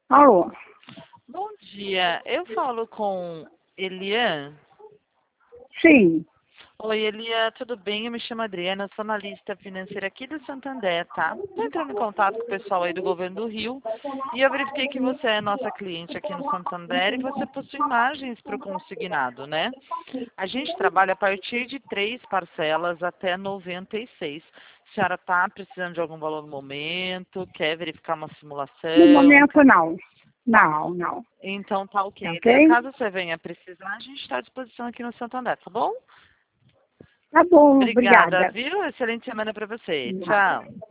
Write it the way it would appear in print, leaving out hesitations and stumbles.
Alô? Bom dia, eu falo com Elian. Sim. Oi, Elian, tudo bem? Eu me chamo Adriana, sou analista financeira aqui do Santander, tá? Estou entrando em contato com o pessoal aí do Governo do Rio e eu verifiquei que você é nossa cliente aqui no Santander e você possui margens para o consignado, né? A gente trabalha a partir de 3 parcelas até 96. A senhora está precisando de algum valor no momento? Quer verificar uma No simulação? momento, não. Não. Então tá ok. Então, Ok? caso você venha precisar, a gente está à disposição aqui no Santander, tá bom? Tá bom, Obrigada, obrigada. viu? Excelente semana para você. Tchau.